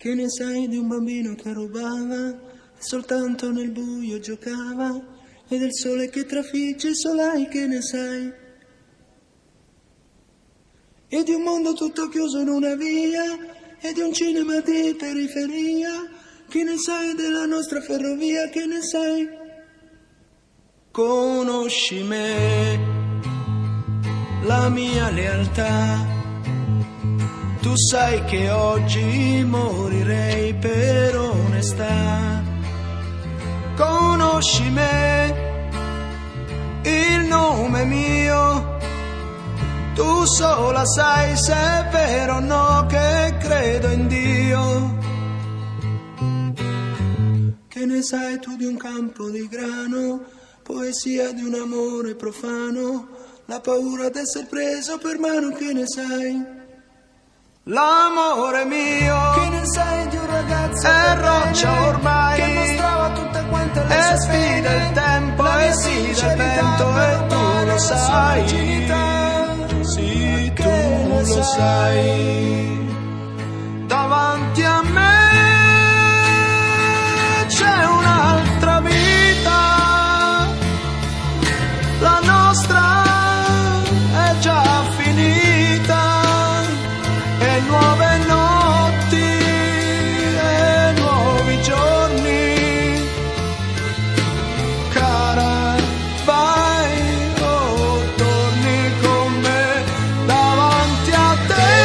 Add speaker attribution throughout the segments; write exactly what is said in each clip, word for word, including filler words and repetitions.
Speaker 1: Che ne sai di un bambino che rubava e soltanto nel buio giocava, e del sole che trafigge i solai, che ne sai? E di un mondo tutto chiuso in una via, e di un cinema di periferia, che ne sai della nostra ferrovia, che ne sai? Conosci me, la mia lealtà, tu sai che oggi morirei per onestà. Conosci me, il nome mio, tu sola sai se è vero o no che credo in Dio. Che ne sai tu di un campo di grano, poesia di un amore profano, la paura d'essere preso per mano, che ne sai? L'amore mio,
Speaker 2: che ne sai di un ragazzo
Speaker 1: è roccia ormai,
Speaker 2: che mostrava tutte quante le
Speaker 1: e
Speaker 2: sue
Speaker 1: sfida
Speaker 2: pene,
Speaker 1: il tempo e sfida il vento, e tu lo sai, sì, tu lo sai. Davanti a me c'è un'altra vita, la nostra è già finita, e nuove notti e nuovi giorni. Cara, vai o torni con me, davanti a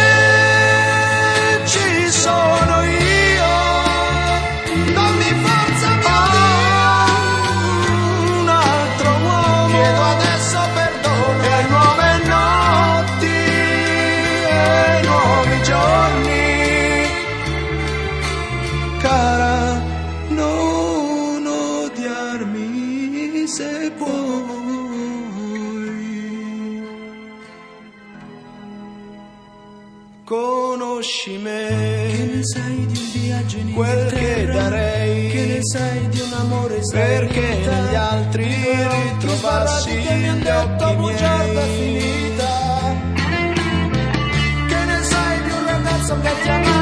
Speaker 1: te ci sono io. Dammi forza, mio Dio, un altro uomo, chiedo adesso perdono, e nuove notti e nuovi giorni. Cara, non odiarmi se vuoi. Conosci me,
Speaker 2: che ne sai di un viaggio in
Speaker 1: quel che
Speaker 2: Inghilterra,
Speaker 1: darei,
Speaker 2: che ne sai di un amore
Speaker 1: perché
Speaker 2: israelita,
Speaker 1: negli altri ritrovassi
Speaker 2: che mi hanno
Speaker 1: gli
Speaker 2: detto
Speaker 1: occhi
Speaker 2: bugiarda
Speaker 1: miei.
Speaker 2: finita. Che ne sai di un ragazzo che ti ama